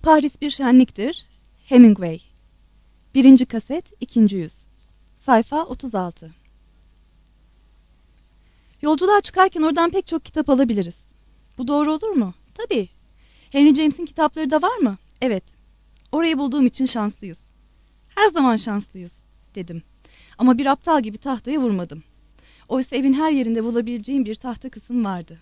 Paris bir şenliktir. Hemingway. 1. kaset 2. yüz. Sayfa 36. Yolculuğa çıkarken oradan pek çok kitap alabiliriz. Bu doğru olur mu? Tabii. Henry James'in kitapları da var mı? Evet. Orayı bulduğum için şanslıyız. Her zaman şanslıyız, dedim. Ama bir aptal gibi tahtaya vurmadım. Oysa evin her yerinde bulabileceğim bir tahta kısım vardı.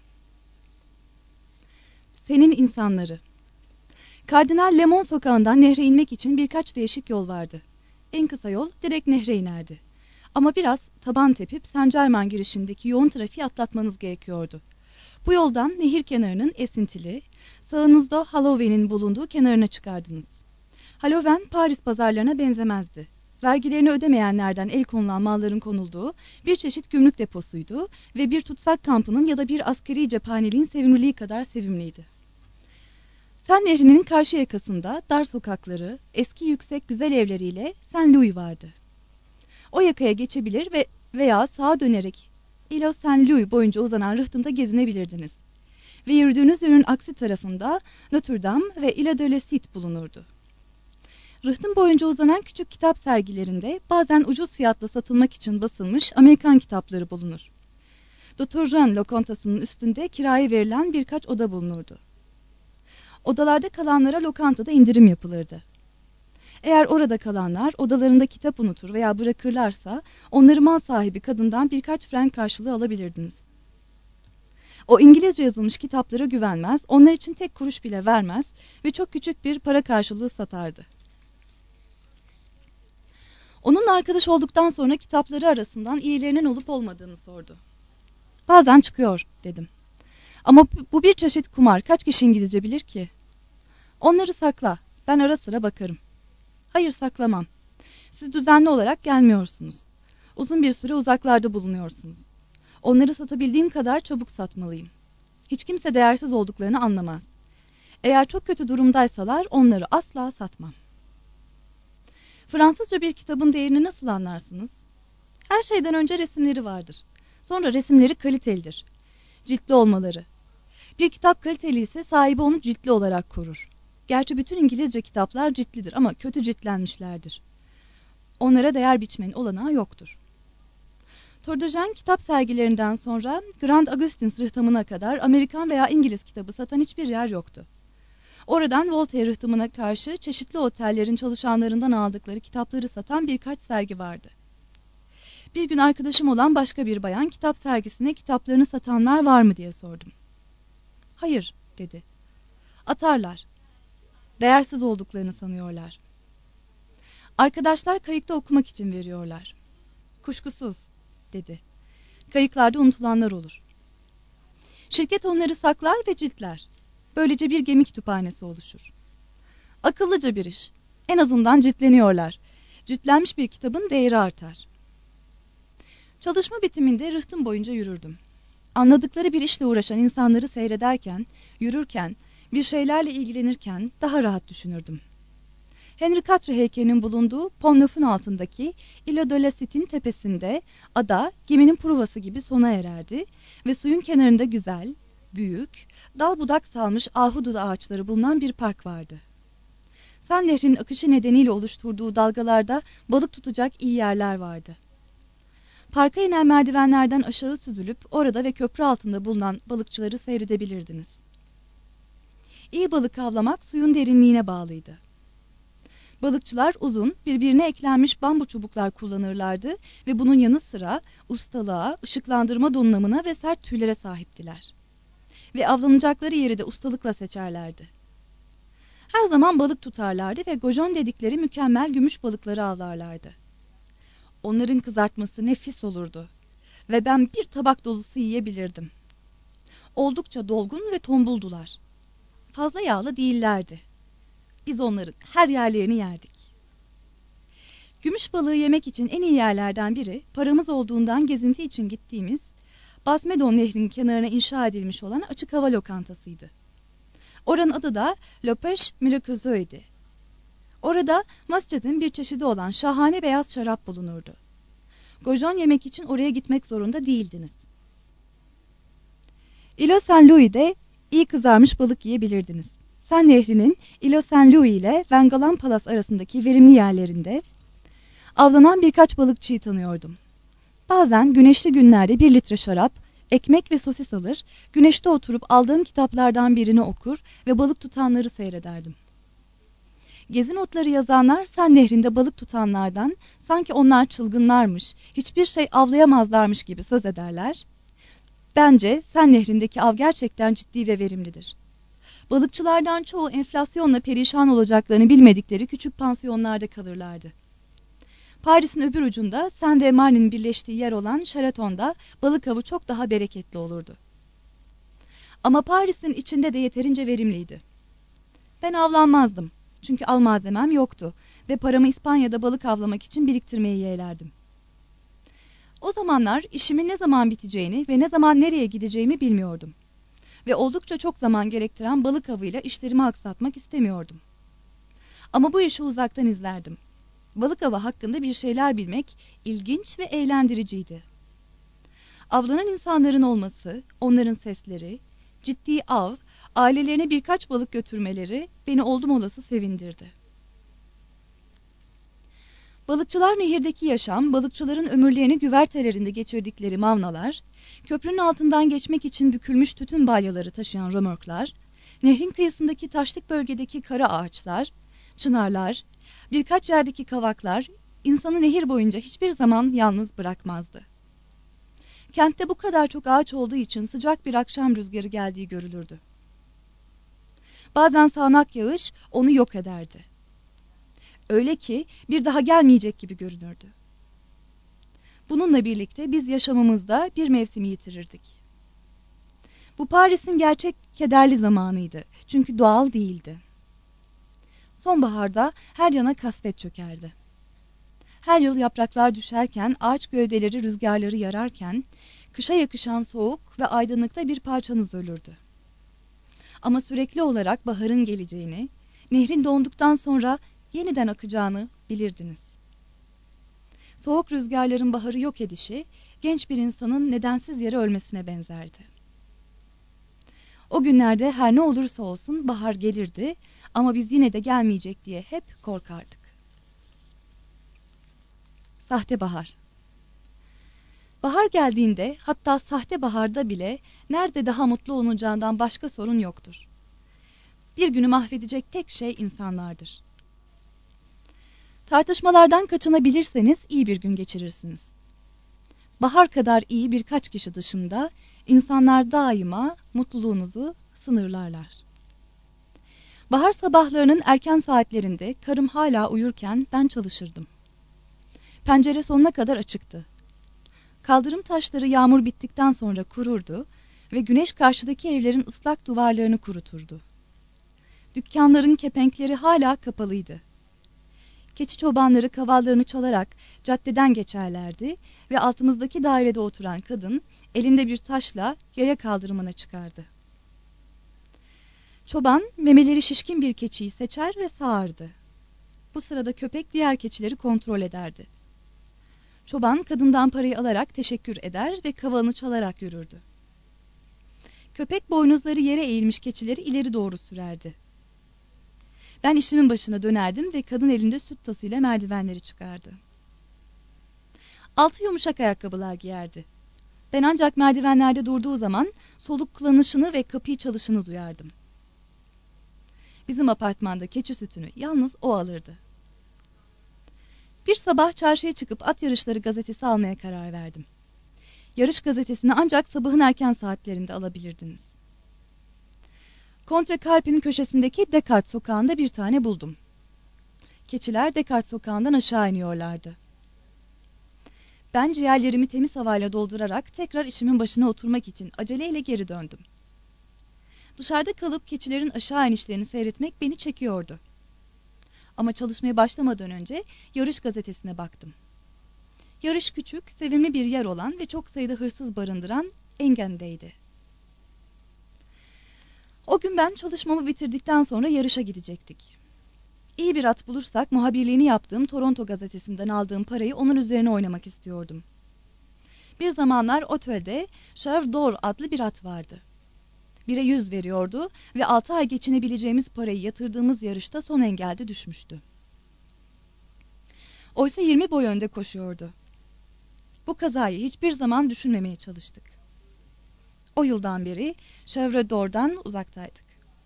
Senin insanları. Kardinal Lemon sokağından nehre inmek için birkaç değişik yol vardı. En kısa yol direkt nehre inerdi. Ama biraz taban tepip Saint Germain girişindeki yoğun trafiği atlatmanız gerekiyordu. Bu yoldan nehir kenarının esintili, sağınızda Halloween'in bulunduğu kenarına çıkardınız. Halloween Paris pazarlarına benzemezdi. Vergilerini ödemeyenlerden el konulan malların konulduğu bir çeşit gümrük deposuydu ve bir tutsak kampının ya da bir askeri cephaneliğin sevimliliği kadar sevimliydi. Sen Nehri'nin karşı yakasında dar sokakları, eski yüksek güzel evleriyle Saint Louis vardı. O yakaya geçebilir veya sağa dönerek Île Saint Louis boyunca uzanan rıhtımda gezinebilirdiniz. Ve yürüdüğünüz yönün aksi tarafında Notre Dame ve Île de la Cité bulunurdu. Rıhtım boyunca uzanan küçük kitap sergilerinde bazen ucuz fiyatla satılmak için basılmış Amerikan kitapları bulunur. Dr. Jean lokantasının üstünde kiraya verilen birkaç oda bulunurdu. Odalarda kalanlara lokantada indirim yapılırdı. Eğer orada kalanlar odalarında kitap unutur veya bırakırlarsa onları mal sahibi kadından birkaç frank karşılığı alabilirdiniz. O İngilizce yazılmış kitaplara güvenmez, onlar için tek kuruş bile vermez ve çok küçük bir para karşılığı satardı. Onunla arkadaş olduktan sonra kitapları arasından iyilerinin olup olmadığını sordu. Bazen çıkıyor, dedim. Ama bu bir çeşit kumar, kaç kişi İngilizce bilir ki? Onları sakla, ben ara sıra bakarım. Hayır, saklamam. Siz düzenli olarak gelmiyorsunuz. Uzun bir süre uzaklarda bulunuyorsunuz. Onları satabildiğim kadar çabuk satmalıyım. Hiç kimse değersiz olduklarını anlamaz. Eğer çok kötü durumdaysalar onları asla satmam. Fransızca bir kitabın değerini nasıl anlarsınız? Her şeyden önce resimleri vardır. Sonra resimleri kalitelidir. Ciltli olmaları. Bir kitap kaliteli ise sahibi onu ciltli olarak korur. Gerçi bütün İngilizce kitaplar ciltlidir ama kötü ciltlenmişlerdir. Onlara değer biçmenin olanağı yoktur. Tour de Jean kitap sergilerinden sonra Grand Augustins rıhtımına kadar Amerikan veya İngiliz kitabı satan hiçbir yer yoktu. Oradan Voltaire rıhtımına karşı çeşitli otellerin çalışanlarından aldıkları kitapları satan birkaç sergi vardı. Bir gün arkadaşım olan başka bir bayan kitap sergisine kitaplarını satanlar var mı diye sordum. Hayır, dedi. Atarlar. Değersiz olduklarını sanıyorlar. Arkadaşlar kayıkta okumak için veriyorlar. Kuşkusuz, dedi. Kayıklarda unutulanlar olur. Şirket onları saklar ve ciltler. Böylece bir gemi kütüphanesi oluşur. Akıllıca bir iş. En azından ciltleniyorlar. Ciltlenmiş bir kitabın değeri artar. Çalışma bitiminde rıhtım boyunca yürürdüm. Anladıkları bir işle uğraşan insanları seyrederken, yürürken, bir şeylerle ilgilenirken daha rahat düşünürdüm. Henry Quatre heykelinin bulunduğu Pont Neuf'un altındaki Île de la Cite'in tepesinde ada geminin pruvası gibi sona ererdi ve suyun kenarında güzel, büyük, dal budak salmış ahududu ağaçları bulunan bir park vardı. Sen Nehri'nin akışı nedeniyle oluşturduğu dalgalarda balık tutacak iyi yerler vardı. Parka inen merdivenlerden aşağı süzülüp orada ve köprü altında bulunan balıkçıları seyredebilirdiniz. İyi balık avlamak suyun derinliğine bağlıydı. Balıkçılar uzun, birbirine eklenmiş bambu çubuklar kullanırlardı ve bunun yanı sıra ustalığa, ışıklandırma donanımına ve sert tüylere sahiptiler. Ve avlanacakları yeri de ustalıkla seçerlerdi. Her zaman balık tutarlardı ve gojon dedikleri mükemmel gümüş balıkları avlarlardı. Onların kızartması nefis olurdu ve ben bir tabak dolusu yiyebilirdim. Oldukça dolgun ve tombuldular. Fazla yağlı değillerdi. Biz onların her yerlerini yerdik. Gümüş balığı yemek için en iyi yerlerden biri, paramız olduğundan gezinti için gittiğimiz Basmedon Nehri'nin kenarına inşa edilmiş olan açık hava lokantasıydı. Oranın adı da Le Pêche Miraculeus'ydi. Orada mascadın bir çeşidi olan şahane beyaz şarap bulunurdu. Gojon yemek için oraya gitmek zorunda değildiniz. Île Saint Louis'de iyi kızarmış balık yiyebilirdiniz. Sen Nehri'nin Île Saint-Louis ile Vengalan Palas arasındaki verimli yerlerinde avlanan birkaç balıkçıyı tanıyordum. Bazen güneşli günlerde 1 litre şarap, ekmek ve sosis alır, güneşte oturup aldığım kitaplardan birini okur ve balık tutanları seyrederdim. Gezi notları yazanlar Sen Nehri'nde balık tutanlardan sanki onlar çılgınlarmış, hiçbir şey avlayamazlarmış gibi söz ederler. Bence Sen Nehri'ndeki av gerçekten ciddi ve verimlidir. Balıkçılardan çoğu enflasyonla perişan olacaklarını bilmedikleri küçük pansiyonlarda kalırlardı. Paris'in öbür ucunda Seine ve Marne'nin birleştiği yer olan Sheraton'da balık avı çok daha bereketli olurdu. Ama Paris'in içinde de yeterince verimliydi. Ben avlanmazdım. Çünkü av malzemem yoktu ve paramı İspanya'da balık avlamak için biriktirmeyi yeğlerdim. O zamanlar işimin ne zaman biteceğini ve ne zaman nereye gideceğimi bilmiyordum. Ve oldukça çok zaman gerektiren balık avıyla işlerimi aksatmak istemiyordum. Ama bu işi uzaktan izlerdim. Balık avı hakkında bir şeyler bilmek ilginç ve eğlendiriciydi. Avlanan insanların olması, onların sesleri, ciddi av, ailelerine birkaç balık götürmeleri beni oldum olası sevindirdi. Balıkçılar nehirdeki yaşam, balıkçıların ömürlerini güvertelerinde geçirdikleri mavnalar, köprünün altından geçmek için bükülmüş tütün balyaları taşıyan römorklar, nehrin kıyısındaki taşlık bölgedeki kara ağaçlar, çınarlar, birkaç yerdeki kavaklar insanı nehir boyunca hiçbir zaman yalnız bırakmazdı. Kentte bu kadar çok ağaç olduğu için sıcak bir akşam rüzgarı geldiği görülürdü. Bazen sağanak yağış onu yok ederdi. Öyle ki bir daha gelmeyecek gibi görünürdü. Bununla birlikte biz yaşamımızda bir mevsimi yitirirdik. Bu Paris'in gerçek kederli zamanıydı. Çünkü doğal değildi. Sonbaharda her yana kasvet çökerdi. Her yıl yapraklar düşerken, ağaç gövdeleri rüzgarları yararken, kışa yakışan soğuk ve aydınlıkta bir parçanız ölürdü. Ama sürekli olarak baharın geleceğini, nehrin donduktan sonra yeniden akacağını bilirdiniz. Soğuk rüzgarların baharı yok edişi, genç bir insanın nedensiz yere ölmesine benzerdi. O günlerde her ne olursa olsun bahar gelirdi ama biz yine de gelmeyecek diye hep korkardık. Sahte bahar. Bahar geldiğinde, hatta sahte baharda bile nerede daha mutlu olunacağından başka sorun yoktur. Bir günü mahvedecek tek şey insanlardır. Tartışmalardan kaçınabilirseniz iyi bir gün geçirirsiniz. Bahar kadar iyi birkaç kişi dışında insanlar daima mutluluğunuzu sınırlarlar. Bahar sabahlarının erken saatlerinde karım hala uyurken ben çalışırdım. Pencere sonuna kadar açıktı. Kaldırım taşları yağmur bittikten sonra kururdu ve güneş karşıdaki evlerin ıslak duvarlarını kuruturdu. Dükkanların kepenkleri hala kapalıydı. Keçi çobanları kavallarını çalarak caddeden geçerlerdi ve altımızdaki dairede oturan kadın elinde bir taşla yaya kaldırımına çıkardı. Çoban memeleri şişkin bir keçiyi seçer ve sağardı. Bu sırada köpek diğer keçileri kontrol ederdi. Çoban kadından parayı alarak teşekkür eder ve kavalını çalarak yürürdü. Köpek boynuzları yere eğilmiş keçileri ileri doğru sürerdi. Ben işimin başına dönerdim ve kadın elinde süt tasıyla merdivenleri çıkardı. Altı yumuşak ayakkabılar giyerdi. Ben ancak merdivenlerde durduğu zaman soluklanışını ve kapıyı çalışını duyardım. Bizim apartmanda keçi sütünü yalnız o alırdı. Bir sabah çarşıya çıkıp at yarışları gazetesi almaya karar verdim. Yarış gazetesini ancak sabahın erken saatlerinde alabilirdiniz. Contrecarpe'nin köşesindeki Descartes sokağında bir tane buldum. Keçiler Descartes sokağından aşağı iniyorlardı. Ben ciğerlerimi temiz havayla doldurarak tekrar işimin başına oturmak için aceleyle geri döndüm. Dışarıda kalıp keçilerin aşağı inişlerini seyretmek beni çekiyordu. Ama çalışmaya başlamadan önce yarış gazetesine baktım. Yarış küçük, sevimli bir yer olan ve çok sayıda hırsız barındıran Engen'deydi. O gün ben çalışmamı bitirdikten sonra yarışa gidecektik. İyi bir at bulursak muhabirliğini yaptığım Toronto gazetesinden aldığım parayı onun üzerine oynamak istiyordum. Bir zamanlar otelde Chèvre d'Or adlı bir at vardı. 1'e 100 veriyordu ve 6 ay geçinebileceğimiz parayı yatırdığımız yarışta son engelde düşmüştü. Oysa 20 boy önde koşuyordu. Bu kazayı hiçbir zaman düşünmemeye çalıştık. O yıldan beri Chevre d'Or'dan uzaktaydık.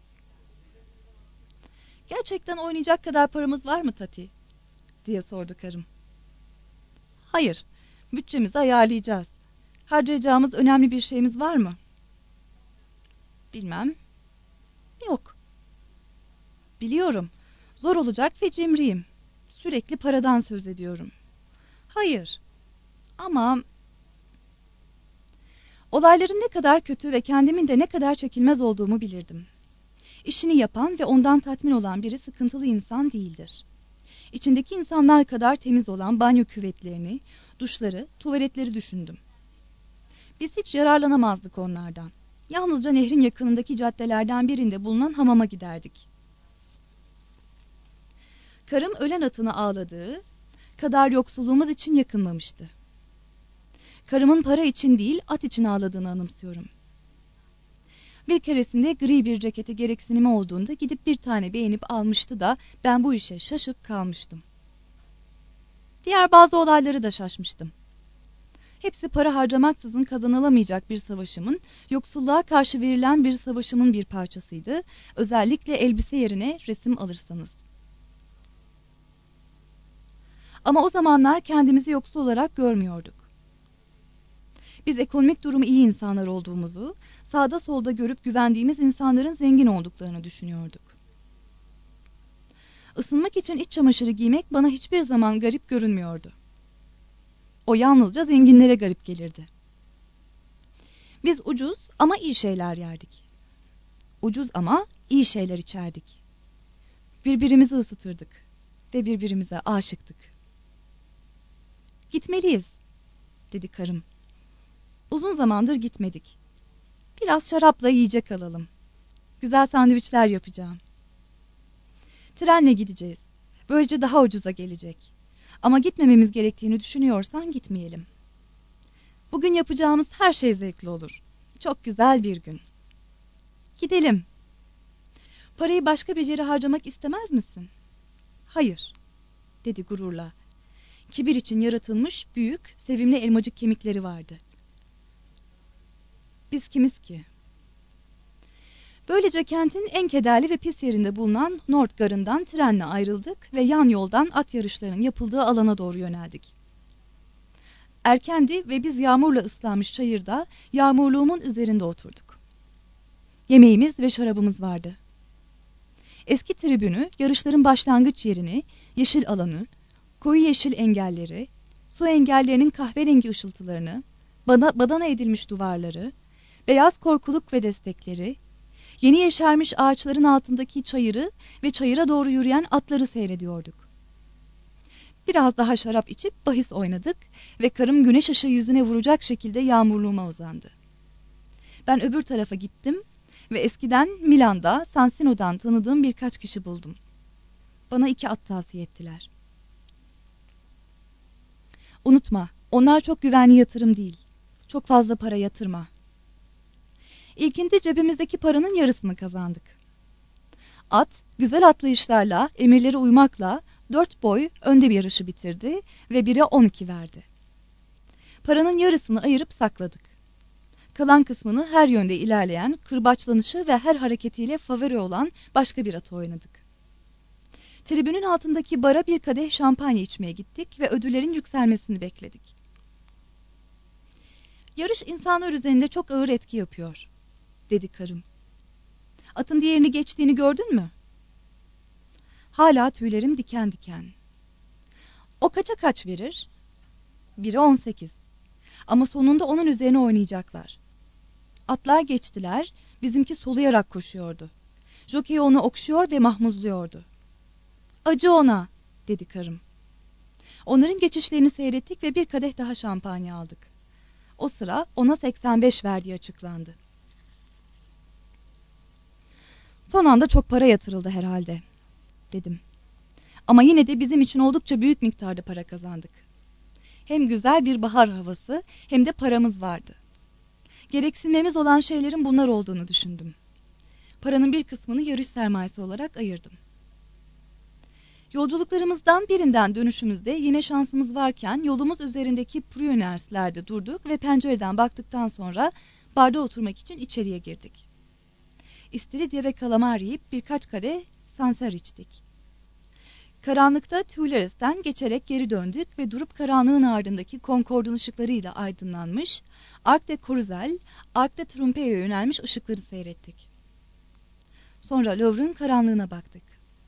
"Gerçekten oynayacak kadar paramız var mı Tati?" diye sordu karım. "Hayır, bütçemizi ayarlayacağız. Harcayacağımız önemli bir şeyimiz var mı?" "Bilmem." "Yok." "Biliyorum. Zor olacak ve cimriyim. Sürekli paradan söz ediyorum." "Hayır. Ama..." Olayların ne kadar kötü ve kendimin de ne kadar çekilmez olduğumu bilirdim. İşini yapan ve ondan tatmin olan biri sıkıntılı insan değildir. İçindeki insanlar kadar temiz olan banyo küvetlerini, duşları, tuvaletleri düşündüm. Biz hiç yararlanamazdık onlardan. Yalnızca nehrin yakınındaki caddelerden birinde bulunan hamama giderdik. Karım ölen atını ağladığı kadar yoksulluğumuz için yakınmamıştı. Karımın para için değil, at için ağladığını anımsıyorum. Bir keresinde gri bir cekete gereksinimi olduğunda gidip bir tane beğenip almıştı da ben bu işe şaşıp kalmıştım. Diğer bazı olayları da şaşmıştım. Hepsi para harcamaksızın kazanılamayacak bir savaşımın, yoksulluğa karşı verilen bir savaşımın bir parçasıydı. Özellikle elbise yerine resim alırsanız. Ama o zamanlar kendimizi yoksul olarak görmüyorduk. Biz ekonomik durumu iyi insanlar olduğumuzu, sağda solda görüp güvendiğimiz insanların zengin olduklarını düşünüyorduk. Isınmak için iç çamaşırı giymek bana hiçbir zaman garip görünmüyordu. O yalnızca zenginlere garip gelirdi. Biz ucuz ama iyi şeyler yerdik. Ucuz ama iyi şeyler içerdik. Birbirimizi ısıtırdık ve birbirimize aşıktık. "Gitmeliyiz," dedi karım. "Uzun zamandır gitmedik. Biraz şarapla yiyecek alalım. Güzel sandviçler yapacağım. Trenle gideceğiz. Böylece daha ucuza gelecek. Ama gitmememiz gerektiğini düşünüyorsan gitmeyelim. Bugün yapacağımız her şey zevkli olur. Çok güzel bir gün. Gidelim. Parayı başka bir yere harcamak istemez misin?" "Hayır," dedi gururla. Kibir için yaratılmış büyük, sevimli elmacık kemikleri vardı. "Biz kimiz ki?" Böylece kentin en kederli ve pis yerinde bulunan North Garı'ndan trenle ayrıldık ve yan yoldan at yarışlarının yapıldığı alana doğru yöneldik. Erkendi ve biz yağmurla ıslanmış çayırda yağmurluğumun üzerinde oturduk. Yemeğimiz ve şarabımız vardı. Eski tribünü, yarışların başlangıç yerini, yeşil alanı, koyu yeşil engelleri, su engellerinin kahverengi ışıltılarını, badana edilmiş duvarları, beyaz korkuluk ve destekleri, yeni yeşermiş ağaçların altındaki çayırı ve çayıra doğru yürüyen atları seyrediyorduk. Biraz daha şarap içip bahis oynadık ve karım güneş ışığı yüzüne vuracak şekilde yağmurluğuma uzandı. Ben öbür tarafa gittim ve eskiden Milan'da Sansino'dan tanıdığım birkaç kişi buldum. Bana 2 at tavsiye ettiler. "Unutma, onlar çok güvenli yatırım değil. Çok fazla para yatırma." İlkinde cebimizdeki paranın yarısını kazandık. At, güzel atlayışlarla, emirlere uymakla 4 boy önde bir yarışı bitirdi ve 1'e 12 verdi. Paranın yarısını ayırıp sakladık. Kalan kısmını her yönde ilerleyen, kırbaçlanışı ve her hareketiyle favori olan başka bir atı oynadık. Tribünün altındaki bara bir kadeh şampanya içmeye gittik ve ödüllerin yükselmesini bekledik. "Yarış insanlar üzerinde çok ağır etki yapıyor," dedi karım. "Atın diğerini geçtiğini gördün mü?" Hala tüylerim diken diken. "O kaça kaç verir?" "1'e 18. Ama sonunda onun üzerine oynayacaklar." Atlar geçtiler, bizimki soluyarak koşuyordu. Jokey onu okşuyor ve mahmuzluyordu. "Acı ona," dedi karım. Onların geçişlerini seyrettik ve bir kadeh daha şampanya aldık. O sıra ona 85 verdiği açıklandı. "Son anda çok para yatırıldı herhalde," dedim. "Ama yine de bizim için oldukça büyük miktarda para kazandık. Hem güzel bir bahar havası hem de paramız vardı. Gereksinmemiz olan şeylerin bunlar olduğunu düşündüm. Paranın bir kısmını yarış sermayesi olarak ayırdım. Yolculuklarımızdan birinden dönüşümüzde yine şansımız varken yolumuz üzerindeki Prüners'lerde durduk ve pencereden baktıktan sonra barda oturmak için içeriye girdik. İstiridye ve kalamar yiyip birkaç kadeh sanser içtik. Karanlıkta Tuileries''ten geçerek geri döndük ve durup karanlığın ardındaki Concord'un ışıklarıyla aydınlanmış, Arc de Courcelles, Arc de Triomphe'ye yönelmiş ışıkları seyrettik. Sonra Louvre'un karanlığına baktık.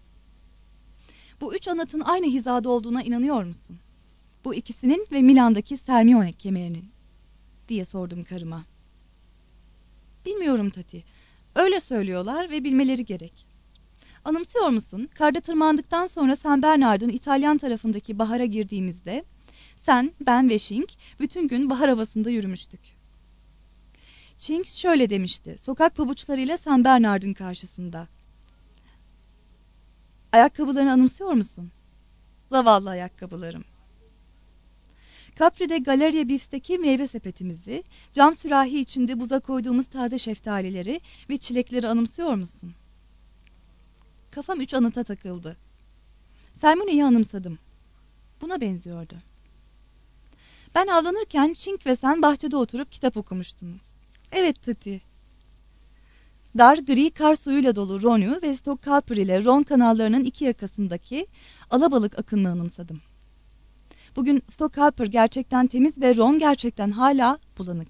Bu üç anıtın aynı hizada olduğuna inanıyor musun? Bu ikisinin ve Milan'daki Sirmione kemerinin, diye sordum karıma. Bilmiyorum Tati. Öyle söylüyorlar ve bilmeleri gerek. Anımsıyor musun? Karda tırmandıktan sonra St. Bernard'ın İtalyan tarafındaki bahara girdiğimizde sen, ben ve Şink bütün gün bahar havasında yürümüştük. Şink şöyle demişti, sokak pabuçlarıyla St. Bernard'ın karşısında. Ayakkabılarını anımsıyor musun? Zavallı ayakkabılarım. Capri'de Galeria Beefs'teki meyve sepetimizi, cam sürahi içinde buza koyduğumuz taze şeftalileri ve çilekleri anımsıyor musun? Kafam üç anıta takıldı. Sermone'yi anımsadım. Buna benziyordu. Ben avlanırken Şink ve sen bahçede oturup kitap okumuştunuz. Evet Tati. Dar gri kar suyuyla dolu Rhône'u ve Stockkalper ile Rhône kanallarının iki yakasındaki alabalık akınını anımsadım. Bugün Stockkalper gerçekten temiz ve Rhône gerçekten hala bulanık.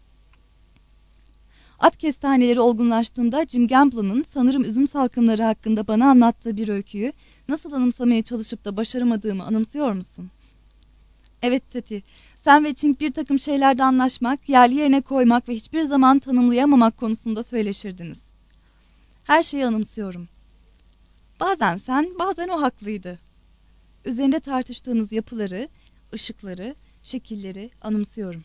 At kestaneleri olgunlaştığında Jim Gamble'ın sanırım üzüm salkımları hakkında bana anlattığı bir öyküyü nasıl anımsamaya çalışıp da başaramadığımı anımsıyor musun? Evet Tati, sen ve Chink bir takım şeylerde anlaşmak, yerli yerine koymak ve hiçbir zaman tanımlayamamak konusunda söyleşirdiniz. Her şeyi anımsıyorum. Bazen sen, bazen o haklıydı. Üzerinde tartıştığınız yapıları, ışıkları, şekilleri anımsıyorum.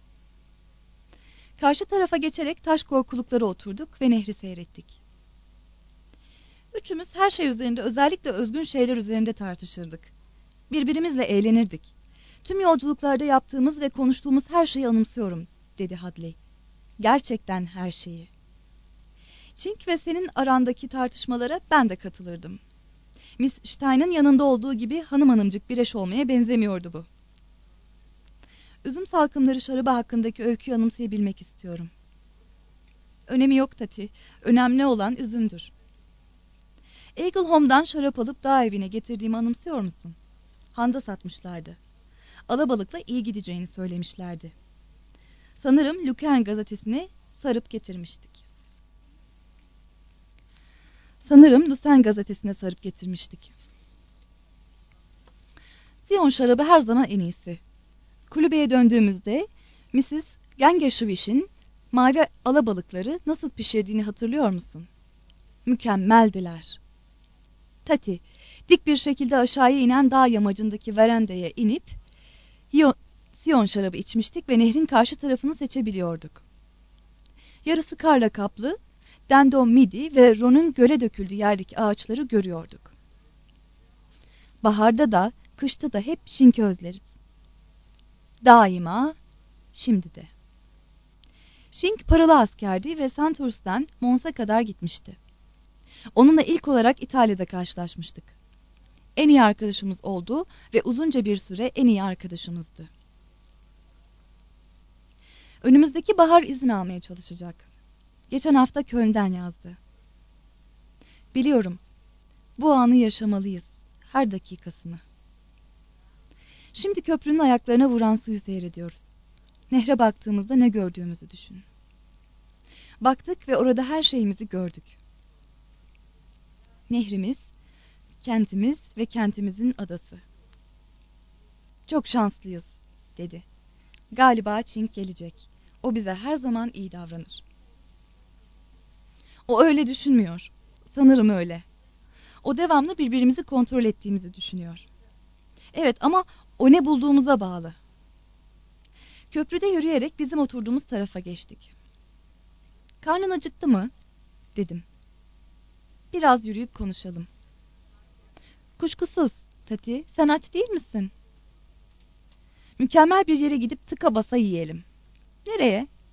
Karşı tarafa geçerek taş korkuluklara oturduk ve nehri seyrettik. Üçümüz her şey üzerinde, özellikle özgün şeyler üzerinde tartışırdık. Birbirimizle eğlenirdik. Tüm yolculuklarda yaptığımız ve konuştuğumuz her şeyi anımsıyorum, dedi Hadley. Gerçekten her şeyi. Chink ve senin arandaki tartışmalara ben de katılırdım. Miss Stein'ın yanında olduğu gibi hanım hanımcık bir eş olmaya benzemiyordu bu. Üzüm salkımları şarabı hakkındaki öyküyü anımsayabilmek istiyorum. Önemi yok Tati. Önemli olan üzümdür. Eagle Home'dan şarap alıp dağ evine getirdiğimi anımsıyor musun? Handa satmışlardı. Alabalıkla iyi gideceğini söylemişlerdi. Sanırım Lucerne gazetesini sarıp getirmiştik. Sion şarabı her zaman en iyisi. Kulübeye döndüğümüzde Mrs. Gengershwish'in mavi alabalıkları nasıl pişirdiğini hatırlıyor musun? Mükemmeldiler. Tati, dik bir şekilde aşağıya inen dağ yamacındaki verandaya inip Sion şarabı içmiştik ve nehrin karşı tarafını seçebiliyorduk. Yarısı karla kaplı, Dendon Midi ve Rhône'un göle döküldüğü yerdeki ağaçları görüyorduk. Baharda da, kışta da hep Şink'i özleriz. Daima, şimdi de. Şink paralı askerdi ve Santurce'den Mons'a kadar gitmişti. Onunla ilk olarak İtalya'da karşılaşmıştık. En iyi arkadaşımız oldu ve uzunca bir süre en iyi arkadaşımızdı. Önümüzdeki bahar izin almaya çalışacak. Geçen hafta Köln'den yazdı. Biliyorum, bu anı yaşamalıyız, her dakikasını. Şimdi köprünün ayaklarına vuran suyu seyrediyoruz. Nehre baktığımızda ne gördüğümüzü düşün. Baktık ve orada her şeyimizi gördük. Nehrimiz, kentimiz ve kentimizin adası. Çok şanslıyız, dedi. Galiba Chink gelecek. O bize her zaman iyi davranır. O öyle düşünmüyor. Sanırım öyle. O devamlı birbirimizi kontrol ettiğimizi düşünüyor. Evet ama o ne bulduğumuza bağlı. Köprüde yürüyerek bizim oturduğumuz tarafa geçtik. Karnın acıktı mı? Dedim. Biraz yürüyüp konuşalım. Kuşkusuz, Tati, sen aç değil misin? Mükemmel bir yere gidip tıka basa yiyelim. Nereye?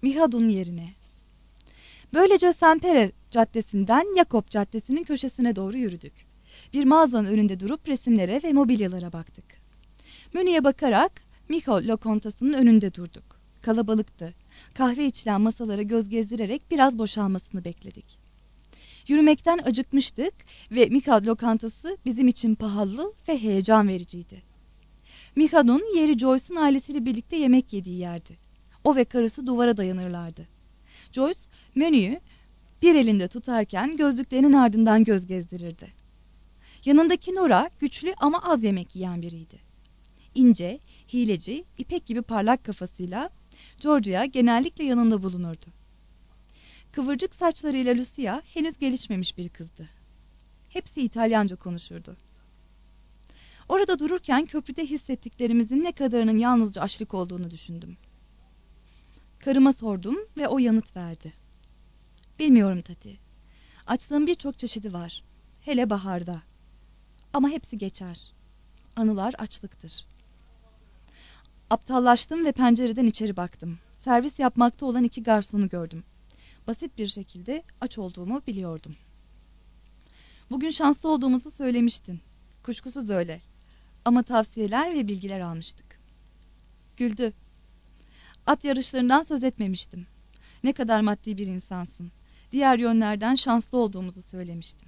Mihad'un yerine. Böylece Sempere Caddesi'nden Yakop Caddesi'nin köşesine doğru yürüdük. Bir mağazanın önünde durup resimlere ve mobilyalara baktık. Menüye bakarak Miho lokantasının önünde durduk. Kalabalıktı. Kahve içilen masalara göz gezdirerek biraz boşalmasını bekledik. Yürümekten acıkmıştık ve Miho lokantası bizim için pahalı ve heyecan vericiydi. Miho'nun yeri Joyce'un ailesiyle birlikte yemek yediği yerdi. O ve karısı duvara dayanırlardı. Joyce menüyü bir elinde tutarken gözlüklerinin ardından göz gezdirirdi. Yanındaki Nora güçlü ama az yemek yiyen biriydi. İnce, hileci, ipek gibi parlak kafasıyla Georgia genellikle yanında bulunurdu. Kıvırcık saçlarıyla Lucia henüz gelişmemiş bir kızdı. Hepsi İtalyanca konuşurdu. Orada dururken köprüde hissettiklerimizin ne kadarının yalnızca açlık olduğunu düşündüm. Karıma sordum ve o yanıt verdi. Bilmiyorum Tati. Açlığın birçok çeşidi var. Hele baharda. Ama hepsi geçer. Anılar açlıktır. Aptallaştım ve pencereden içeri baktım. Servis yapmakta olan 2 garsonu gördüm. Basit bir şekilde aç olduğumu biliyordum. Bugün şanslı olduğumuzu söylemiştin. Kuşkusuz öyle. Ama tavsiyeler ve bilgiler almıştık. Güldü. At yarışlarından söz etmemiştim. Ne kadar maddi bir insansın. Diğer yönlerden şanslı olduğumuzu söylemiştim.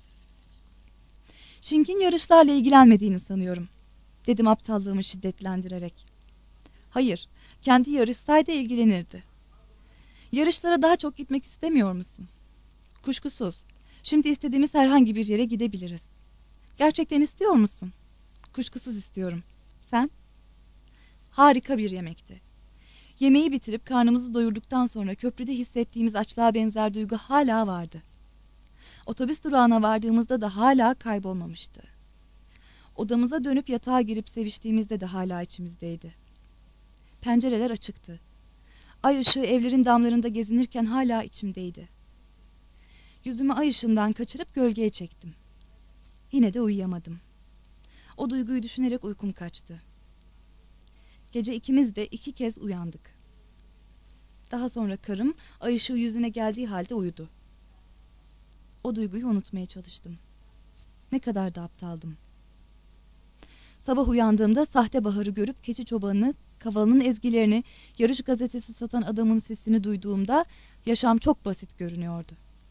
Shink'in yarışlarla ilgilenmediğini sanıyorum, dedim aptallığımı şiddetlendirerek. Hayır, kendi yarışsaydı ilgilenirdi. Yarışlara daha çok gitmek istemiyor musun? Kuşkusuz. Şimdi istediğimiz herhangi bir yere gidebiliriz. Gerçekten istiyor musun? Kuşkusuz istiyorum. Sen? Harika bir yemekti. Yemeği bitirip karnımızı doyurduktan sonra köprüde hissettiğimiz açlığa benzer duygu hala vardı. Otobüs durağına vardığımızda da hala kaybolmamıştı. Odamıza dönüp yatağa girip seviştiğimizde de hala içimizdeydi. Pencereler açıktı. Ay ışığı evlerin damlarında gezinirken hala içimdeydi. Yüzümü ay ışığından kaçırıp gölgeye çektim. Yine de uyuyamadım. O duyguyu düşünerek uykum kaçtı. Gece ikimiz de 2 kez uyandık. Daha sonra karım ay ışığı yüzüne geldiği halde uyudu. O duyguyu unutmaya çalıştım. Ne kadar da aptaldım. Sabah uyandığımda sahte baharı görüp keçi çobanını, kavalının ezgilerini, yarış gazetesi satan adamın sesini duyduğumda yaşam çok basit görünüyordu.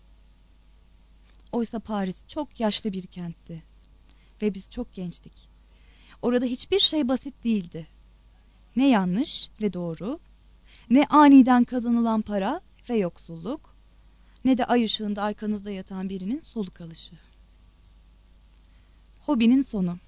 Oysa Paris çok yaşlı bir kentti. Ve biz çok gençtik. Orada hiçbir şey basit değildi. Ne yanlış ve doğru, ne aniden kazanılan para ve yoksulluk, ne de ay ışığında arkanızda yatan birinin soluk alışı. Hobinin sonu.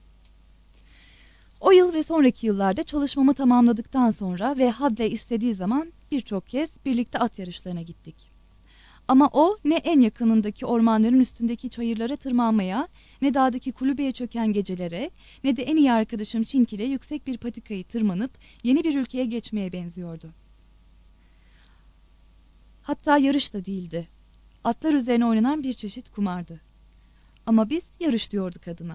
O yıl ve sonraki yıllarda çalışmamı tamamladıktan sonra ve Hadley istediği zaman birçok kez birlikte at yarışlarına gittik. Ama o ne en yakınındaki ormanların üstündeki çayırlara tırmanmaya, ne dağdaki kulübeye çöken gecelere, ne de en iyi arkadaşım Çink ile yüksek bir patikayı tırmanıp yeni bir ülkeye geçmeye benziyordu. Hatta yarış da değildi. Atlar üzerine oynanan bir çeşit kumardı. Ama biz yarış diyorduk adına.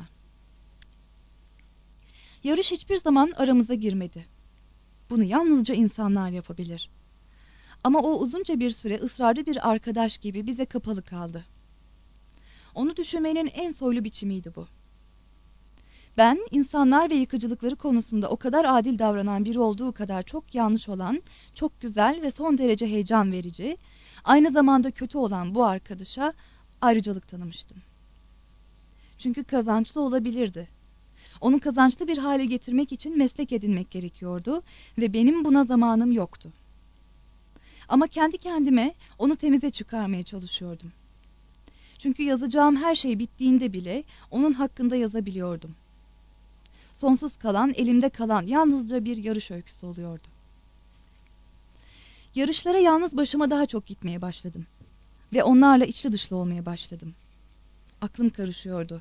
Yarış hiçbir zaman aramıza girmedi. Bunu yalnızca insanlar yapabilir. Ama o uzunca bir süre ısrarlı bir arkadaş gibi bize kapalı kaldı. Onu düşünmenin en soylu biçimiydi bu. Ben insanlar ve yıkıcılıkları konusunda o kadar adil davranan biri olduğu kadar çok yanlış olan, çok güzel ve son derece heyecan verici, aynı zamanda kötü olan bu arkadaşa ayrıcalık tanımıştım. Çünkü kazançlı olabilirdi. Onu kazançlı bir hale getirmek için meslek edinmek gerekiyordu ve benim buna zamanım yoktu. Ama kendi kendime onu temize çıkarmaya çalışıyordum. Çünkü yazacağım her şey bittiğinde bile onun hakkında yazabiliyordum. Sonsuz kalan, elimde kalan yalnızca bir yarış öyküsü oluyordu. Yarışlara yalnız başıma daha çok gitmeye başladım. Ve onlarla içli dışlı olmaya başladım. Aklım karışıyordu.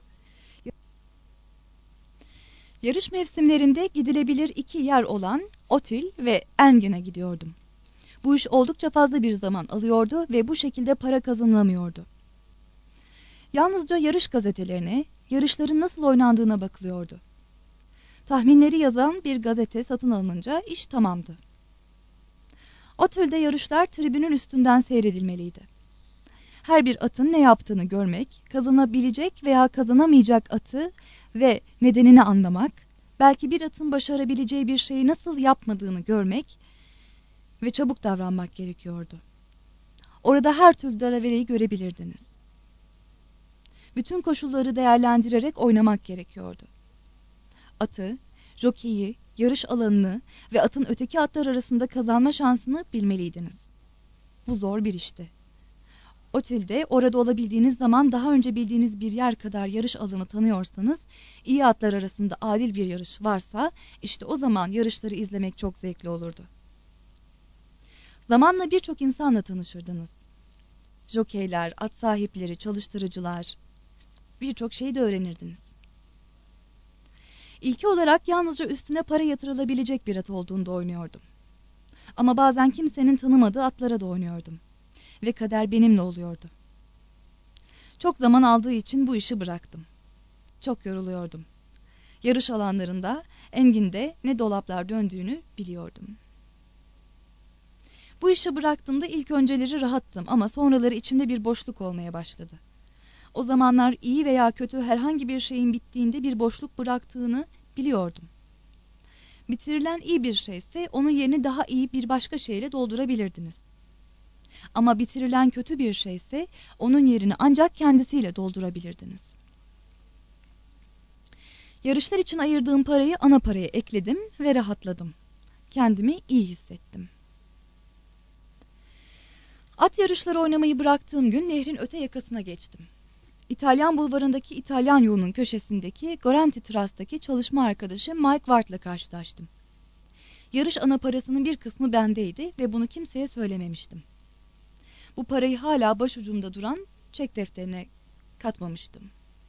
Yarış mevsimlerinde gidilebilir 2 yer olan Otil ve Engin'e gidiyordum. Bu iş oldukça fazla bir zaman alıyordu ve bu şekilde para kazanılamıyordu. Yalnızca yarış gazetelerine, yarışların nasıl oynandığına bakılıyordu. Tahminleri yazan bir gazete satın alınınca iş tamamdı. O türde yarışlar tribünün üstünden seyredilmeliydi. Her bir atın ne yaptığını görmek, kazanabilecek veya kazanamayacak atı ve nedenini anlamak, belki bir atın başarabileceği bir şeyi nasıl yapmadığını görmek ve çabuk davranmak gerekiyordu. Orada her türlü dalavereyi görebilirdiniz. Bütün koşulları değerlendirerek oynamak gerekiyordu. Atı, jokeyi, yarış alanını ve atın öteki atlar arasında kazanma şansını bilmeliydiniz. Bu zor bir işti. Otelde orada olabildiğiniz zaman daha önce bildiğiniz bir yer kadar yarış alanı tanıyorsanız, iyi atlar arasında adil bir yarış varsa, işte o zaman yarışları izlemek çok zevkli olurdu. Zamanla birçok insanla tanışırdınız. Jokeyler, at sahipleri, çalıştırıcılar, birçok şey de öğrenirdiniz. İlki olarak yalnızca üstüne para yatırılabilecek bir at olduğunda oynuyordum. Ama bazen kimsenin tanımadığı atlara da oynuyordum. Ve kader benimle oluyordu. Çok zaman aldığı için bu işi bıraktım. Çok yoruluyordum. Yarış alanlarında, enginde ne dolaplar döndüğünü biliyordum. Bu işi bıraktığımda ilk önceleri rahattım ama sonraları içimde bir boşluk olmaya başladı. O zamanlar iyi veya kötü herhangi bir şeyin bittiğinde bir boşluk bıraktığını biliyordum. Bitirilen iyi bir şeyse onun yerini daha iyi bir başka şeyle doldurabilirdiniz. Ama bitirilen kötü bir şeyse onun yerini ancak kendisiyle doldurabilirdiniz. Yarışlar için ayırdığım parayı ana paraya ekledim ve rahatladım. Kendimi iyi hissettim. At yarışları oynamayı bıraktığım gün nehrin öte yakasına geçtim. İtalyan bulvarındaki İtalyan yolunun köşesindeki Goranti Trust'taki çalışma arkadaşı Mike Ward'la karşılaştım. Yarış ana parasının bir kısmı bendeydi ve bunu kimseye söylememiştim. Bu parayı hala başucumda duran çek defterine katmamıştım.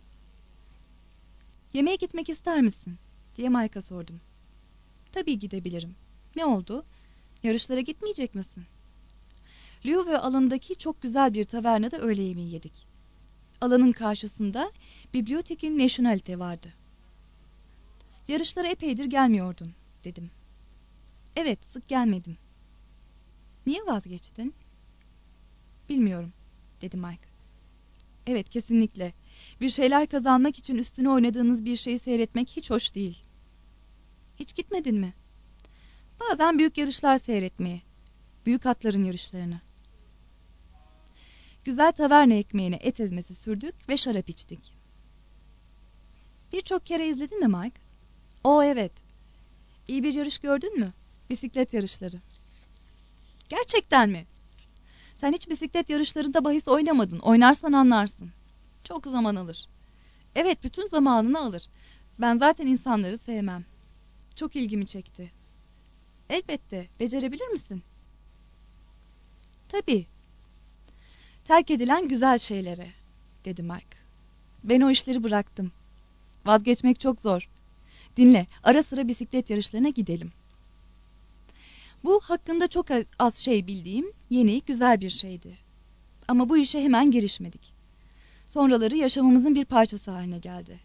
"Yemeğe gitmek ister misin?" diye Mike'a sordum. "Tabii gidebilirim. Ne oldu? Yarışlara gitmeyecek misin?" Liouville alanındaki çok güzel bir tavernada öğle yemeği yedik. Alanın karşısında Bibliotheque Nationale vardı. "Yarışlara epeydir gelmiyordun," dedim. "Evet, sık gelmedim." "Niye vazgeçtin?" "Bilmiyorum," dedi Mike. "Evet, kesinlikle. Bir şeyler kazanmak için üstüne oynadığınız bir şeyi seyretmek hiç hoş değil." "Hiç gitmedin mi?" "Bazen büyük yarışlar seyretmeye. Büyük atların yarışlarını." Güzel taverna ekmeğine et ezmesi sürdük ve şarap içtik. "Birçok kere izledin mi Mike?" "Oo, evet." "İyi bir yarış gördün mü?" "Bisiklet yarışları." "Gerçekten mi?" "Sen hiç bisiklet yarışlarında bahis oynamadın. Oynarsan anlarsın." "Çok zaman alır." "Evet, bütün zamanını alır. Ben zaten insanları sevmem." "Çok ilgimi çekti." "Elbette. Becerebilir misin?" "Tabii." "Terk edilen güzel şeylere," dedi Mike. "Ben o işleri bıraktım. Vazgeçmek çok zor. Dinle, ara sıra bisiklet yarışlarına gidelim." Bu hakkında çok az şey bildiğim yeni, güzel bir şeydi. Ama bu işe hemen girişmedik. Sonraları yaşamımızın bir parçası haline geldi.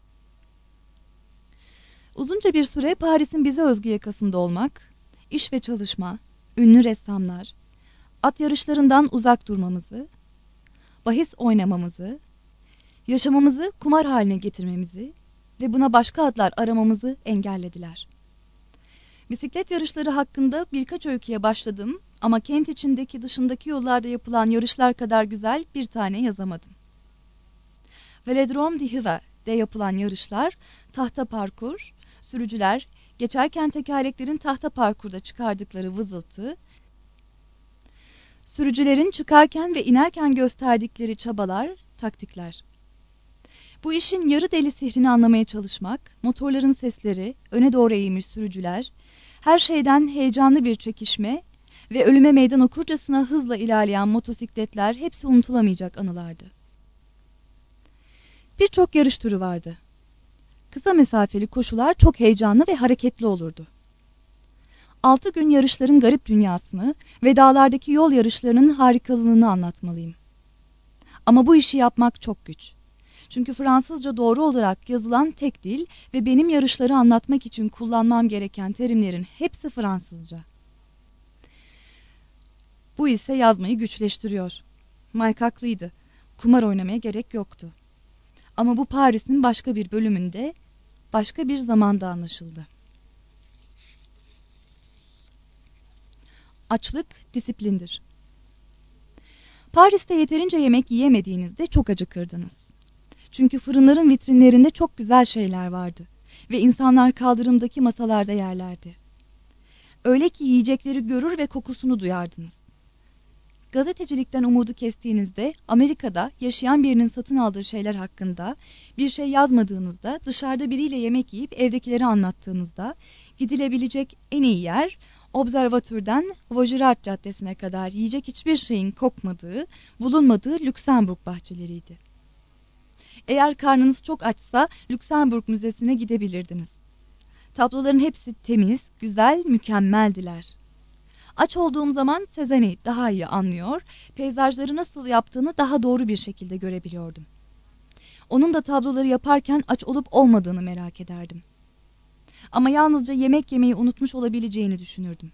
Uzunca bir süre Paris'in bize özgü yakasında olmak, iş ve çalışma, ünlü ressamlar, at yarışlarından uzak durmamızı, bahis oynamamızı, yaşamamızı kumar haline getirmemizi ve buna başka adlar aramamızı engellediler. Bisiklet yarışları hakkında birkaç öyküye başladım ama kent içindeki dışındaki yollarda yapılan yarışlar kadar güzel bir tane yazamadım. Velodrome d'Hiver'de yapılan yarışlar, tahta parkur, sürücüler geçerken tekerleklerin tahta parkurda çıkardıkları vızıltı, sürücülerin çıkarken ve inerken gösterdikleri çabalar, taktikler. Bu işin yarı deli sihrini anlamaya çalışmak, motorların sesleri, öne doğru eğilmiş sürücüler, her şeyden heyecanlı bir çekişme ve ölüme meydan okurcasına hızla ilerleyen motosikletler hepsi unutulamayacak anılardı. Birçok yarış türü vardı. Kısa mesafeli koşular çok heyecanlı ve hareketli olurdu. 6 gün yarışların garip dünyasını ve dağlardaki yol yarışlarının harikalığını anlatmalıyım. Ama bu işi yapmak çok güç. Çünkü Fransızca doğru olarak yazılan tek dil ve benim yarışları anlatmak için kullanmam gereken terimlerin hepsi Fransızca. Bu ise yazmayı güçleştiriyor. Mike haklıydı. Kumar oynamaya gerek yoktu. Ama bu Paris'in başka bir bölümünde, başka bir zamanda anlaşıldı. Açlık disiplindir. Paris'te yeterince yemek yiyemediğinizde çok acıkırdınız. Çünkü fırınların vitrinlerinde çok güzel şeyler vardı ve insanlar kaldırımdaki masalarda yerlerdi. Öyle ki yiyecekleri görür ve kokusunu duyardınız. Gazetecilikten umudu kestiğinizde Amerika'da yaşayan birinin satın aldığı şeyler hakkında bir şey yazmadığınızda, dışarıda biriyle yemek yiyip evdekileri anlattığınızda gidilebilecek en iyi yer Observatör'den Vaugirard Caddesi'ne kadar yiyecek hiçbir şeyin kokmadığı, bulunmadığı Lüksemburg bahçeleriydi. Eğer karnınız çok açsa Lüksemburg Müzesi'ne gidebilirdiniz. Tabloların hepsi temiz, güzel, mükemmeldiler. Aç olduğum zaman Cézanne'i daha iyi anlıyor, peyzajları nasıl yaptığını daha doğru bir şekilde görebiliyordum. Onun da tabloları yaparken aç olup olmadığını merak ederdim. Ama yalnızca yemek yemeyi unutmuş olabileceğini düşünürdüm.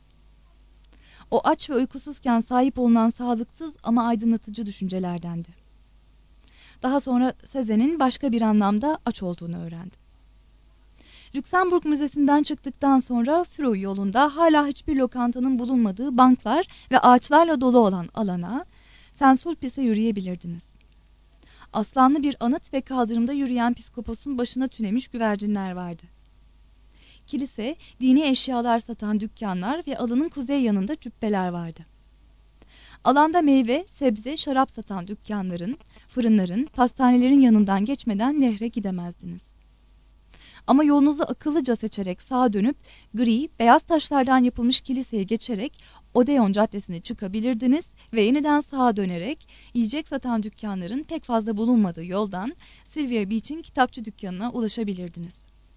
O aç ve uykusuzken sahip olunan sağlıksız ama aydınlatıcı düşüncelerdendi. Daha sonra Cézanne'in başka bir anlamda aç olduğunu öğrendim. Lüksemburg Müzesi'nden çıktıktan sonra Fruy yolunda hala hiçbir lokantanın bulunmadığı banklar ve ağaçlarla dolu olan alana Saint-Sulpice'e yürüyebilirdiniz. Aslanlı bir anıt ve kaldırımda yürüyen psikoposun başına tünemiş güvercinler vardı. Kilise, dini eşyalar satan dükkanlar ve alanın kuzey yanında cübbeler vardı. Alanda meyve, sebze, şarap satan dükkanların, fırınların, pastanelerin yanından geçmeden nehre gidemezdiniz. Ama yolunuzu akıllıca seçerek sağa dönüp gri, beyaz taşlardan yapılmış kiliseye geçerek Odeon Caddesi'ne çıkabilirdiniz ve yeniden sağa dönerek yiyecek satan dükkanların pek fazla bulunmadığı yoldan Sylvia Beach'in kitapçı dükkanına ulaşabilirdiniz.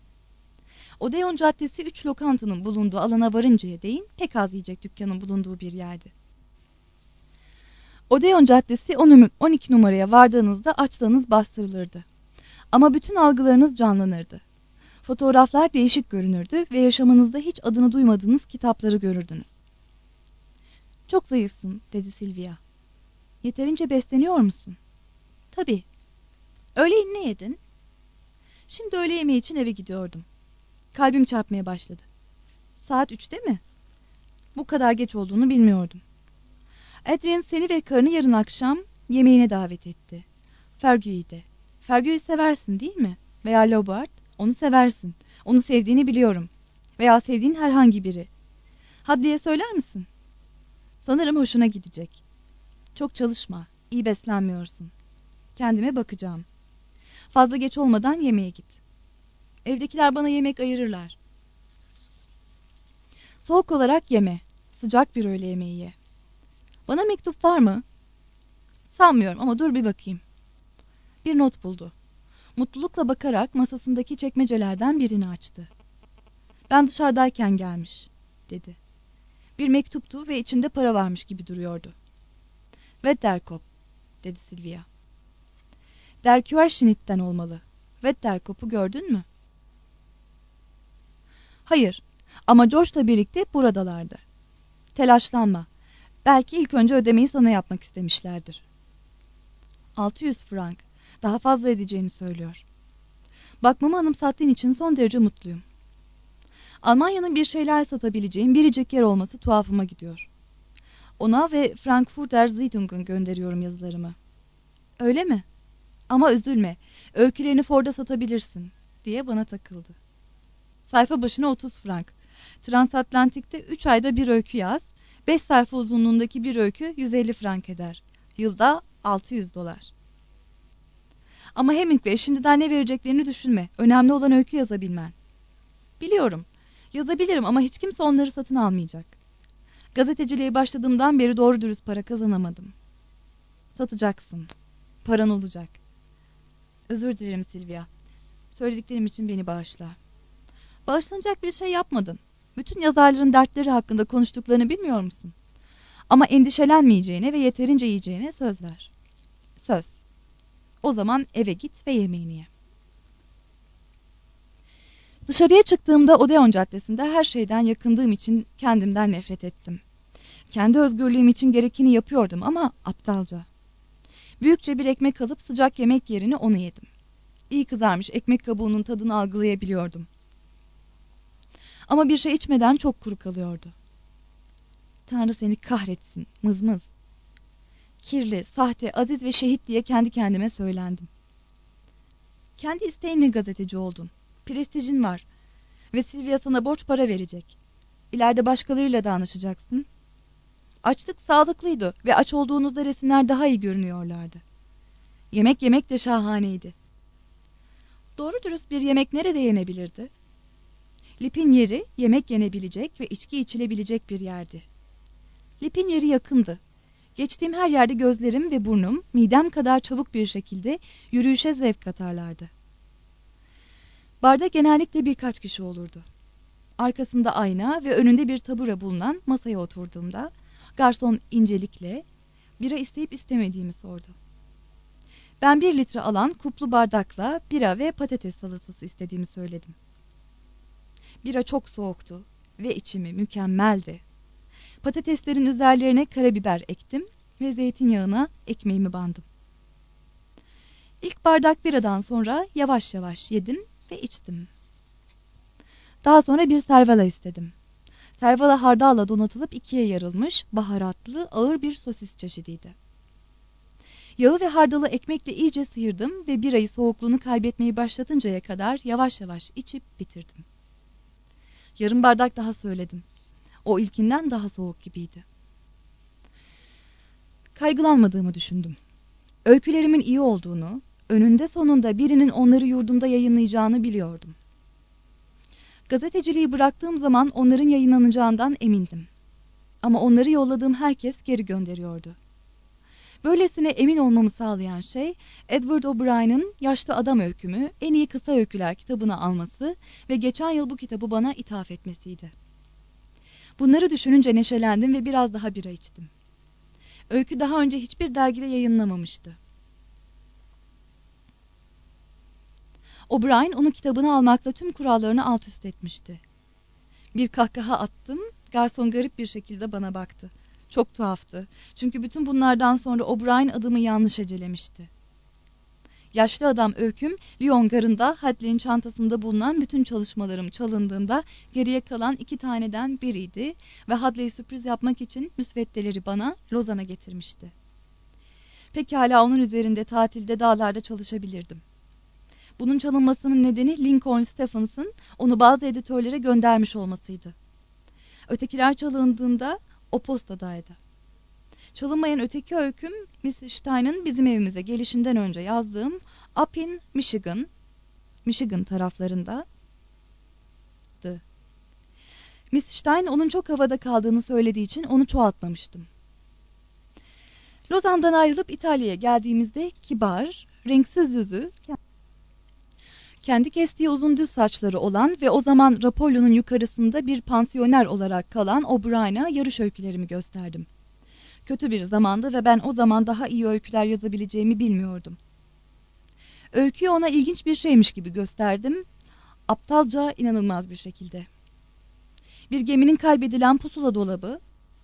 Odeon Caddesi 3 lokantanın bulunduğu alana varıncaya değin pek az yiyecek dükkanın bulunduğu bir yerdi. Odeon Caddesi 12 numaraya vardığınızda açlığınız bastırılırdı. Ama bütün algılarınız canlanırdı. Fotoğraflar değişik görünürdü ve yaşamınızda hiç adını duymadığınız kitapları görürdünüz. "Çok zayıfsın," dedi Sylvia. "Yeterince besleniyor musun?" "Tabii." "Öğleyin ne yedin?" "Şimdi öğle yemeği için eve gidiyordum. Kalbim çarpmaya başladı." "Saat 3'te mi?" "Bu kadar geç olduğunu bilmiyordum." "Adrian seni ve karını yarın akşam yemeğine davet etti. Fergie'yi de. Fergie'yi seversin değil mi? Veya Lobart, onu seversin. Onu sevdiğini biliyorum. Veya sevdiğin herhangi biri. Hadley'e söyler misin?" "Sanırım hoşuna gidecek." "Çok çalışma, iyi beslenmiyorsun." "Kendime bakacağım." "Fazla geç olmadan yemeğe git." "Evdekiler bana yemek ayırırlar." "Soğuk olarak yeme, sıcak bir öğle yemeği ye." "Bana mektup var mı?" "Sanmıyorum ama dur bir bakayım." Bir not buldu. Mutlulukla bakarak masasındaki çekmecelerden birini açtı. "Ben dışarıdayken gelmiş," dedi. Bir mektuptu ve içinde para varmış gibi duruyordu. "Wetterkop," dedi Sylvia. "Der Querschnitt'ten olmalı. Wetterkop'u gördün mü?" "Hayır, ama George'la birlikte buradalardı." "Telaşlanma. Belki ilk önce ödemeyi sana yapmak istemişlerdir." 600 frank. Daha fazla edeceğini söylüyor. Bakmamı anımsattığın için son derece mutluyum. Almanya'nın bir şeyler satabileceğim biricik yer olması tuhafıma gidiyor. Ona ve Frankfurter Zeitung'un gönderiyorum yazılarımı. "Öyle mi? Ama üzülme. Öykülerini Ford'a satabilirsin," diye bana takıldı. "Sayfa başına 30 frank. Transatlantik'te 3 ayda bir öykü yaz. 5 sayfa uzunluğundaki bir öykü 150 frank eder. Yılda 600 dolar. Ama Hemingway şimdiden ne vereceklerini düşünme. Önemli olan öykü yazabilmen." "Biliyorum. Yazabilirim ama hiç kimse onları satın almayacak. Gazeteciliğe başladığımdan beri doğru dürüst para kazanamadım." "Satacaksın. Paran olacak." "Özür dilerim Sylvia. Söylediklerim için beni bağışla." "Bağışlanacak bir şey yapmadın. Bütün yazarların dertleri hakkında konuştuklarını bilmiyor musun? Ama endişelenmeyeceğine ve yeterince yiyeceğine söz ver." "Söz." "O zaman eve git ve yemeğini ye." Dışarıya çıktığımda Odeon Caddesi'nde her şeyden yakındığım için kendimden nefret ettim. Kendi özgürlüğüm için gerekeni yapıyordum ama aptalca. Büyükçe bir ekmek alıp sıcak yemek yerine onu yedim. İyi kızarmış ekmek kabuğunun tadını algılayabiliyordum. Ama bir şey içmeden çok kuru kalıyordu. Tanrı seni kahretsin, mızmız. Kirli, sahte, aziz ve şehit diye kendi kendime söylendim. Kendi isteğinle gazeteci oldun. Prestijin var. Ve Silvia sana borç para verecek. İleride başkalarıyla da anlaşacaksın. Açlık sağlıklıydı ve aç olduğunuzda resimler daha iyi görünüyorlardı. Yemek yemek de şahaneydi. Doğru dürüst bir yemek nerede yenebilirdi? Lip'in yeri yemek yenebilecek ve içki içilebilecek bir yerdi. Lip'in yeri yakındı. Geçtiğim her yerde gözlerim ve burnum midem kadar çabuk bir şekilde yürüyüşe zevk katarlardı. Barda genellikle birkaç kişi olurdu. Arkasında ayna ve önünde bir tabure bulunan masaya oturduğumda garson incelikle bira isteyip istemediğimi sordu. Ben 1 litre alan kuplu bardakla bira ve patates salatası istediğimi söyledim. Bira çok soğuktu ve içimi mükemmeldi. Patateslerin üzerlerine karabiber ektim ve zeytinyağına ekmeğimi bandım. İlk bardak biradan sonra yavaş yavaş yedim ve içtim. Daha sonra bir servala istedim. Servala hardalla donatılıp 2'ye yarılmış, baharatlı, ağır bir sosis çeşidiydi. Yağı ve hardalı ekmekle iyice sıyırdım ve birayı soğukluğunu kaybetmeyi başlatıncaya kadar yavaş yavaş içip bitirdim. Yarım bardak daha söyledim. O ilkinden daha soğuk gibiydi. Kaygılanmadığımı düşündüm. Öykülerimin iyi olduğunu, önünde sonunda birinin onları yurdumda yayınlayacağını biliyordum. Gazeteciliği bıraktığım zaman onların yayınlanacağından emindim. Ama onları yolladığım herkes geri gönderiyordu. Böylesine emin olmamı sağlayan şey, Edward O'Brien'in Yaşlı Adam Öykümü en iyi kısa öyküler kitabına alması ve geçen yıl bu kitabı bana ithaf etmesiydi. Bunları düşününce neşelendim ve biraz daha bira içtim. Öykü daha önce hiçbir dergide yayınlamamıştı. O'Brien onun kitabını almakla tüm kurallarını alt üst etmişti. Bir kahkaha attım, garson garip bir şekilde bana baktı. Çok tuhaftı, çünkü bütün bunlardan sonra O'Brien adımı yanlış hecelemişti. Yaşlı Adam Öyküm, Lyon garında Hadley'in çantasında bulunan bütün çalışmalarım çalındığında geriye kalan 2 taneden biriydi ve Hadley'e sürpriz yapmak için müsveddeleri bana Lozan'a getirmişti. Pekala onun üzerinde tatilde dağlarda çalışabilirdim. Bunun çalınmasının nedeni Lincoln Stephens'ın onu bazı editörlere göndermiş olmasıydı. Ötekiler çalındığında o postadaydı. Çalınmayan öteki öyküm Miss Stein'ın bizim evimize gelişinden önce yazdığım Up in Michigan taraflarındadı. Miss Stein onun çok havada kaldığını söylediği için onu çoğaltmamıştım. Lozan'dan ayrılıp İtalya'ya geldiğimizde kibar, renksiz yüzü, kendi kestiği uzun düz saçları olan ve o zaman Rapollo'nun yukarısında bir pansiyoner olarak kalan O'Brien'a yarış öykülerimi gösterdim. Kötü bir zamandı ve ben o zaman daha iyi öyküler yazabileceğimi bilmiyordum. Öyküyü ona ilginç bir şeymiş gibi gösterdim. Aptalca, inanılmaz bir şekilde. Bir geminin kaybedilen pusula dolabı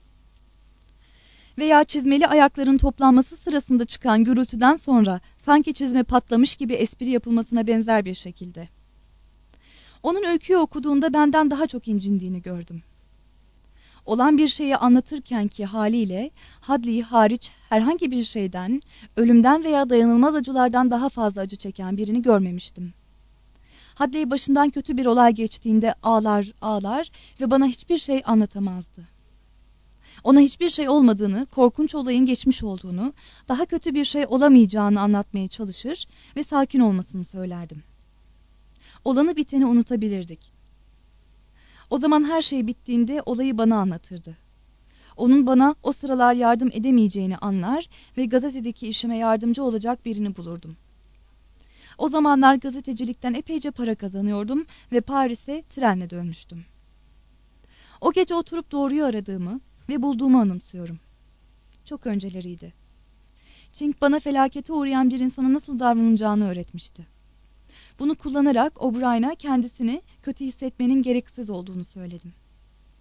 veya çizmeli ayakların toplanması sırasında çıkan gürültüden sonra sanki çizme patlamış gibi espri yapılmasına benzer bir şekilde. Onun öyküyü okuduğunda benden daha çok incindiğini gördüm. Olan bir şeyi anlatırkenki haliyle Hadley hariç herhangi bir şeyden, ölümden veya dayanılmaz acılardan daha fazla acı çeken birini görmemiştim. Hadley başından kötü bir olay geçtiğinde ağlar ağlar ve bana hiçbir şey anlatamazdı. Ona hiçbir şey olmadığını, korkunç olayın geçmiş olduğunu, daha kötü bir şey olamayacağını anlatmaya çalışır ve sakin olmasını söylerdim. Olanı biteni unutabilirdik. O zaman her şey bittiğinde olayı bana anlatırdı. Onun bana o sıralar yardım edemeyeceğini anlar ve gazetedeki işime yardımcı olacak birini bulurdum. O zamanlar gazetecilikten epeyce para kazanıyordum ve Paris'e trenle dönmüştüm. O gece oturup doğruyu aradığımı ve bulduğumu anımsıyorum. Çok önceleriydi. Ching bana felakete uğrayan bir insana nasıl davranılacağını öğretmişti. Bunu kullanarak O'Brien'a kendisini kötü hissetmenin gereksiz olduğunu söyledim.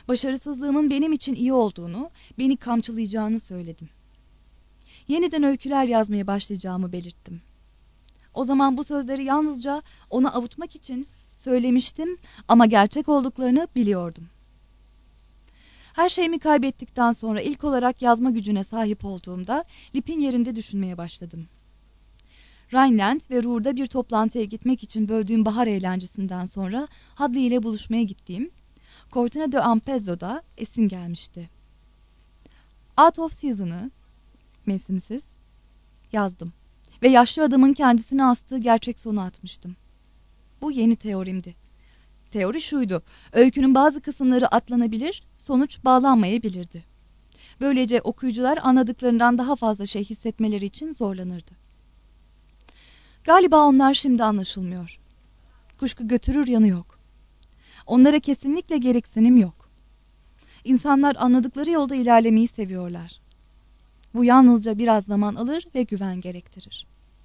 Başarısızlığımın benim için iyi olduğunu, beni kamçılayacağını söyledim. Yeniden öyküler yazmaya başlayacağımı belirttim. O zaman bu sözleri yalnızca onu avutmak için söylemiştim ama gerçek olduklarını biliyordum. Her şeyimi kaybettikten sonra ilk olarak yazma gücüne sahip olduğumda Lip'in yerinde düşünmeye başladım. Rhineland ve Ruhr'da bir toplantıya gitmek için böldüğüm bahar eğlencesinden sonra Hadley ile buluşmaya gittiğim Cortina de Ampezzo'da Esin gelmişti. Out of Season'ı, mevsimsiz, yazdım ve yaşlı adamın kendisine astığı gerçek sonu atmıştım. Bu yeni teorimdi. Teori şuydu: öykünün bazı kısımları atlanabilir, sonuç bağlanmayabilirdi. Böylece okuyucular anladıklarından daha fazla şey hissetmeleri için zorlanırdı. Galiba onlar şimdi anlaşılmıyor. Kuşku götürür yanı yok. Onlara kesinlikle gereksinim yok. İnsanlar anladıkları yolda ilerlemeyi seviyorlar. Bu yalnızca biraz zaman alır ve güven gerektirir.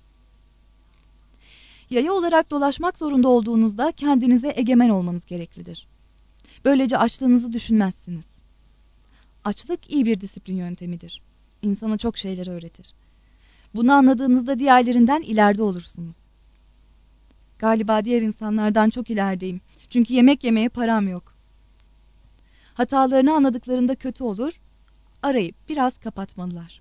Yaya olarak dolaşmak zorunda olduğunuzda kendinize egemen olmanız gereklidir. Böylece açlığınızı düşünmezsiniz. Açlık iyi bir disiplin yöntemidir. İnsana çok şeyler öğretir. Bunu anladığınızda diğerlerinden ileride olursunuz. Galiba diğer insanlardan çok ilerideyim. Çünkü yemek yemeye param yok. Hatalarını anladıklarında kötü olur, arayıp biraz kapatmalılar.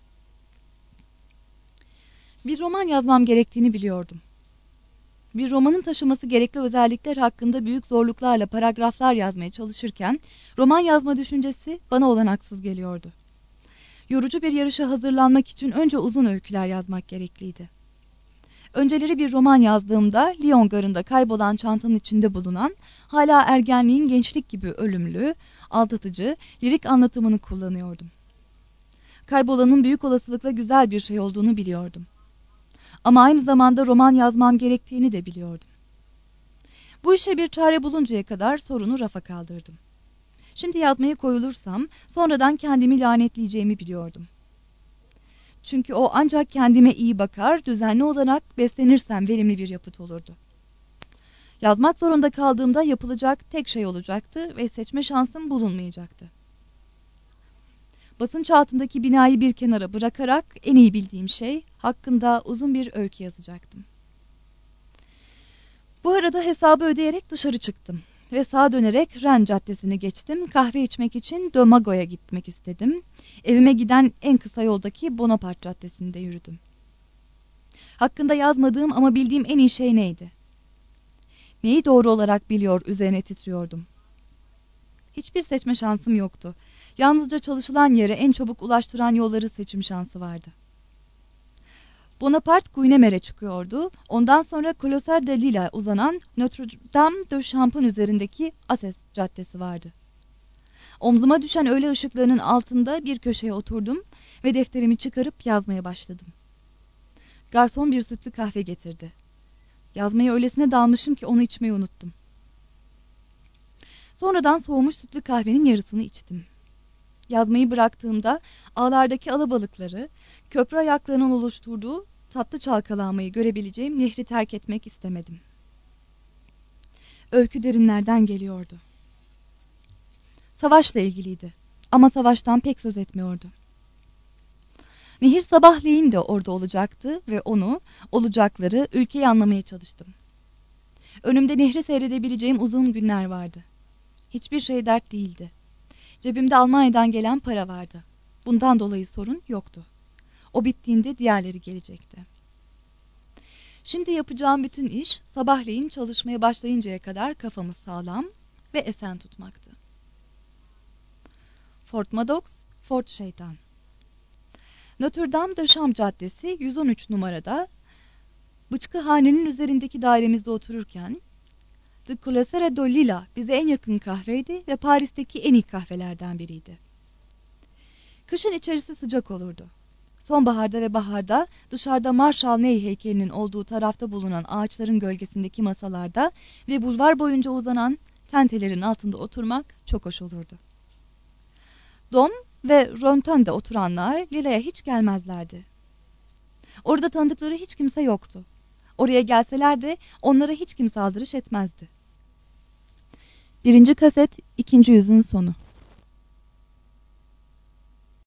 Bir roman yazmam gerektiğini biliyordum. Bir romanın taşıması gerekli özellikler hakkında büyük zorluklarla paragraflar yazmaya çalışırken roman yazma düşüncesi bana olanaksız geliyordu. Yorucu bir yarışa hazırlanmak için önce uzun öyküler yazmak gerekliydi. Önceleri bir roman yazdığımda Lyon garında kaybolan çantanın içinde bulunan, hala ergenliğin gençlik gibi ölümlü, aldatıcı, lirik anlatımını kullanıyordum. Kaybolanın büyük olasılıkla güzel bir şey olduğunu biliyordum. Ama aynı zamanda roman yazmam gerektiğini de biliyordum. Bu işe bir çare buluncaya kadar sorunu rafa kaldırdım. Şimdi yazmaya koyulursam sonradan kendimi lanetleyeceğimi biliyordum. Çünkü o ancak kendime iyi bakar, düzenli olarak beslenirsem verimli bir yapıt olurdu. Yazmak zorunda kaldığımda yapılacak tek şey olacaktı ve seçme şansım bulunmayacaktı. Basınç altındaki binayı bir kenara bırakarak en iyi bildiğim şey hakkında uzun bir öykü yazacaktım. Bu arada hesabı ödeyerek dışarı çıktım ve sağa dönerek Ren Caddesi'ni geçtim. Kahve içmek için Domago'ya gitmek istedim. Evime giden en kısa yoldaki Bonaparte Caddesi'nde yürüdüm. Hakkında yazmadığım ama bildiğim en iyi şey neydi? Neyi doğru olarak biliyor üzerine titriyordum. Hiçbir seçme şansım yoktu. Yalnızca çalışılan yere en çabuk ulaştıran yolları seçim şansı vardı. Bonaparte Guynemer'e çıkıyordu. Ondan sonra Closer de Lille'a uzanan Notre Dame de Champ'ın üzerindeki Asses Caddesi vardı. Omzuma düşen öğle ışıklarının altında bir köşeye oturdum ve defterimi çıkarıp yazmaya başladım. Garson bir sütlü kahve getirdi. Yazmaya öylesine dalmışım ki onu içmeyi unuttum. Sonradan soğumuş sütlü kahvenin yarısını içtim. Yazmayı bıraktığımda ağlardaki alabalıkları, köprü ayaklarının oluşturduğu tatlı çalkalanmayı görebileceğim nehri terk etmek istemedim. Öykü derinlerden geliyordu. Savaşla ilgiliydi ama savaştan pek söz etmiyordu. Nehir sabahleyin de orada olacaktı ve onu, olacakları, ülkeyi anlamaya çalıştım. Önümde nehri seyredebileceğim uzun günler vardı. Hiçbir şey dert değildi. Cebimde Almanya'dan gelen para vardı. Bundan dolayı sorun yoktu. O bittiğinde diğerleri gelecekti. Şimdi yapacağım bütün iş sabahleyin çalışmaya başlayıncaya kadar kafamı sağlam ve esen tutmaktı. Fort Madox, Fort Şeytan. Notre Dame de Champ Caddesi 113 numarada Bıçkıhane'nin üzerindeki dairemizde otururken The Closerie de Lille bize en yakın kahveydi ve Paris'teki en iyi kahvelerden biriydi. Kışın içerisi sıcak olurdu. Sonbaharda ve baharda dışarıda Marshal Ney heykelinin olduğu tarafta bulunan ağaçların gölgesindeki masalarda ve bulvar boyunca uzanan tentelerin altında oturmak çok hoş olurdu. Dom ve Ronton'da oturanlar Lille'ye hiç gelmezlerdi. Orada tanıdıkları hiç kimse yoktu. Oraya gelseler de onlara hiç kimse aldırış etmezdi. Birinci kaset, ikinci yüzün sonu.